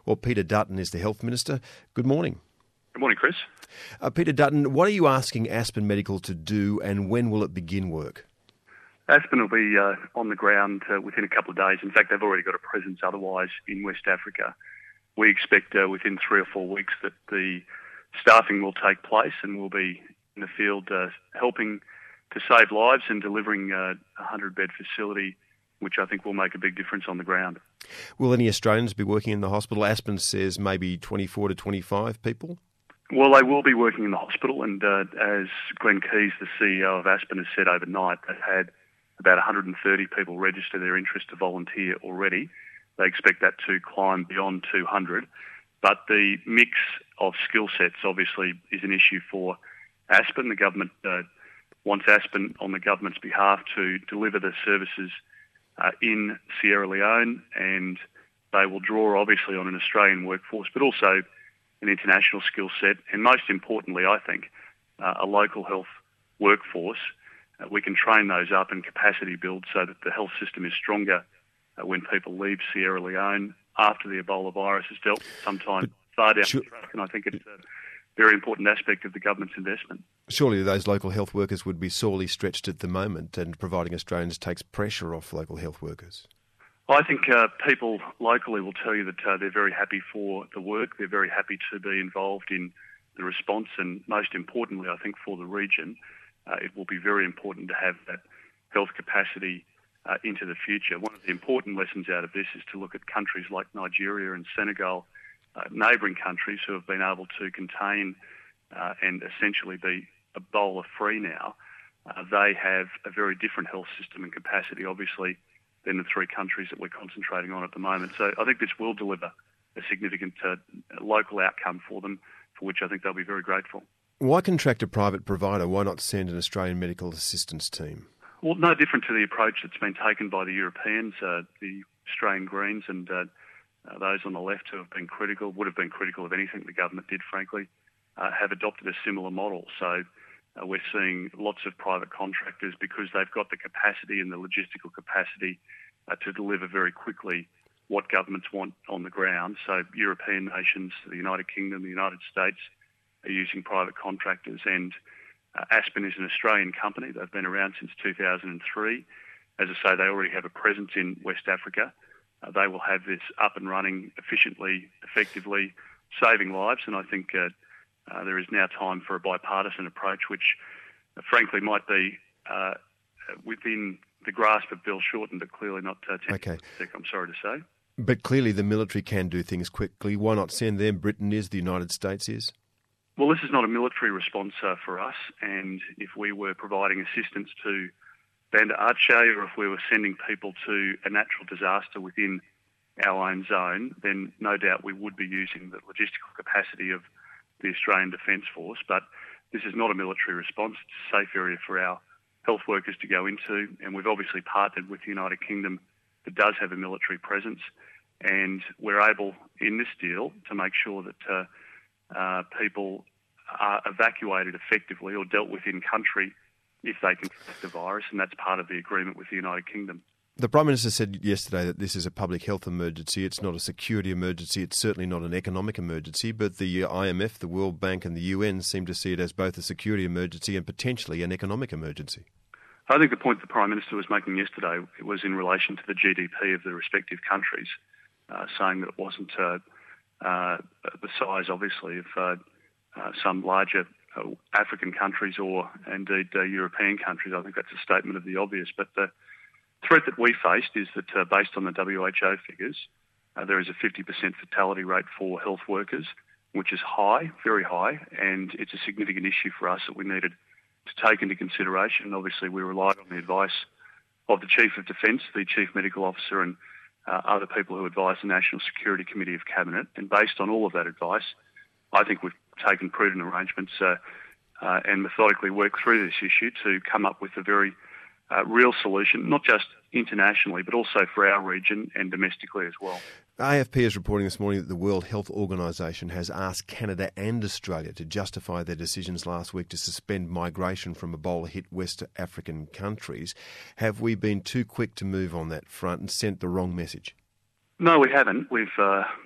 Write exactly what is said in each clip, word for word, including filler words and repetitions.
Well, Peter Dutton is the Health Minister. Good morning. Good morning, Chris. Uh, Peter Dutton, what are you asking Aspen Medical to do and when will it begin work? Aspen will be uh, on the ground uh, within a couple of days. In fact, they've already got a presence otherwise in West Africa. We expect uh, within three or four weeks that the staffing will take place and we'll be in the field uh, helping to save lives and delivering uh, a hundred-bed facility, which I think will make a big difference on the ground. Will any Australians be working in the hospital? Aspen says maybe twenty-four to twenty-five people. Well, they will be working in the hospital, and uh, as Glenn Keys, the C E O of Aspen, has said overnight, they've had about one hundred thirty people register their interest to volunteer already. They expect that to climb beyond two hundred. But the mix of skill sets obviously is an issue for Aspen. The government uh, wants Aspen on the government's behalf to deliver the services uh, in Sierra Leone, and they will draw obviously on an Australian workforce, but also an international skill set, and most importantly, I think, uh, a local health workforce. Uh, we can train those up and capacity build so that the health system is stronger uh, when people leave Sierra Leone after the Ebola virus is dealt sometime but far down sure. the track. And I think it's a very important aspect of the government's investment. Surely those local health workers would be sorely stretched at the moment, and providing Australians takes pressure off local health workers. I think uh, people locally will tell you that uh, they're very happy for the work. They're very happy to be involved in the response, and most importantly, I think for the region, Uh, it will be very important to have that health capacity uh, into the future. One of the important lessons out of this is to look at countries like Nigeria and Senegal, uh, neighbouring countries who have been able to contain uh, and essentially be Ebola-free now. Uh, they have a very different health system and capacity, obviously, than the three countries that we're concentrating on at the moment. So I think this will deliver a significant uh, local outcome for them, for which I think they'll be very grateful. Why contract a private provider? Why not send an Australian medical assistance team? Well, no different to the approach that's been taken by the Europeans, uh, the Australian Greens and uh, uh, those on the left who have been critical, would have been critical of anything the government did, frankly, uh, have adopted a similar model. So uh, we're seeing lots of private contractors because they've got the capacity and the logistical capacity uh, to deliver very quickly what governments want on the ground. So European nations, the United Kingdom, the United States, are using private contractors, and uh, Aspen is an Australian company. They've been around since two thousand three. As I say, they already have a presence in West Africa. Uh, they will have this up and running efficiently, effectively, saving lives, and I think uh, uh, there is now time for a bipartisan approach, which uh, frankly might be uh, within the grasp of Bill Shorten, but clearly not uh, okay. I'm sorry to say. But clearly the military can do things quickly. Why not send them? Britain is, the United States is. Well, this is not a military response uh, for us, and if we were providing assistance to Banda Aceh, or if we were sending people to a natural disaster within our own zone, then no doubt we would be using the logistical capacity of the Australian Defence Force. But this is not a military response. It's a safe area for our health workers to go into, and we've obviously partnered with the United Kingdom that does have a military presence, and we're able in this deal to make sure that uh, Uh, people are evacuated effectively or dealt with in country if they contract the virus, and that's part of the agreement with the United Kingdom. The Prime Minister said yesterday that this is a public health emergency. It's not a security emergency. It's certainly not an economic emergency, but the I M F, the World Bank and the U N seem to see it as both a security emergency and potentially an economic emergency. I think the point the Prime Minister was making yesterday was in relation to the G D P of the respective countries, uh, saying that it wasn't uh, Uh, the size, obviously, of uh, uh, some larger uh, African countries or indeed uh, European countries. I think that's a statement of the obvious. But the threat that we faced is that uh, based on the W H O figures, uh, there is a fifty percent fatality rate for health workers, which is high, very high, and it's a significant issue for us that we needed to take into consideration. Obviously, we relied on the advice of the Chief of Defence, the Chief Medical Officer, and Uh, other people who advise the National Security Committee of Cabinet, and based on all of that advice, I think we've taken prudent arrangements uh, uh, and methodically worked through this issue to come up with a very uh, real solution, not just internationally, but also for our region and domestically as well. A F P is reporting this morning that the World Health Organisation has asked Canada and Australia to justify their decisions last week to suspend migration from Ebola-hit West African countries. Have we been too quick to move on that front and sent the wrong message? No, we haven't. We've uh,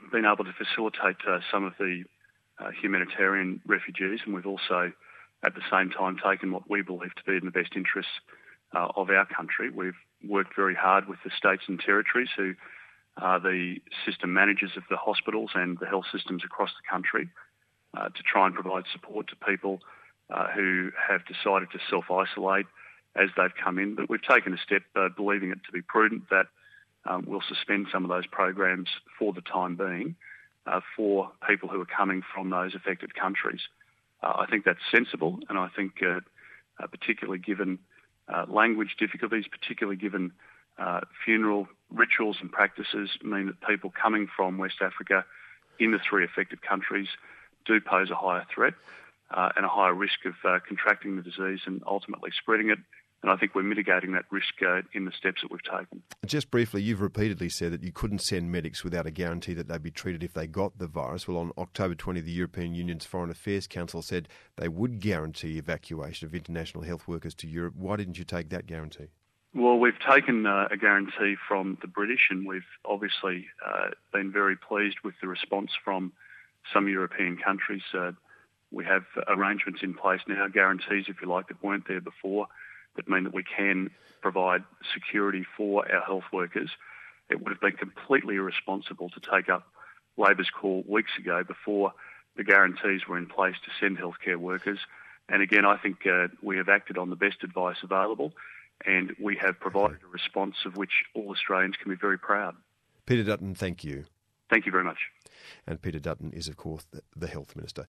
been able to facilitate uh, some of the uh, humanitarian refugees, and we've also, at the same time, taken what we believe to be in the best interests uh, of our country. We've worked very hard with the states and territories, who are the system managers of the hospitals and the health systems across the country, uh, to try and provide support to people uh, who have decided to self-isolate as they've come in. But we've taken a step, uh, believing it to be prudent, that um, we'll suspend some of those programs for the time being uh, for people who are coming from those affected countries. Uh, I think that's sensible, and I think uh, uh, particularly given uh, language difficulties, particularly given uh, funeral rituals and practices mean that people coming from West Africa in the three affected countries do pose a higher threat uh, and a higher risk of uh, contracting the disease and ultimately spreading it. And I think we're mitigating that risk uh, in the steps that we've taken. Just briefly, you've repeatedly said that you couldn't send medics without a guarantee that they'd be treated if they got the virus. Well, on October twentieth, the European Union's Foreign Affairs Council said they would guarantee evacuation of international health workers to Europe. Why didn't you take that guarantee? Well, we've taken uh, a guarantee from the British, and we've obviously uh, been very pleased with the response from some European countries. Uh, we have arrangements in place now, guarantees, if you like, that weren't there before, that mean that we can provide security for our health workers. It would have been completely irresponsible to take up Labor's call weeks ago before the guarantees were in place to send healthcare workers. And again, I think uh, we have acted on the best advice available, and we have provided a response of which all Australians can be very proud. Peter Dutton, thank you. Thank you very much. And Peter Dutton is, of course, the Health Minister.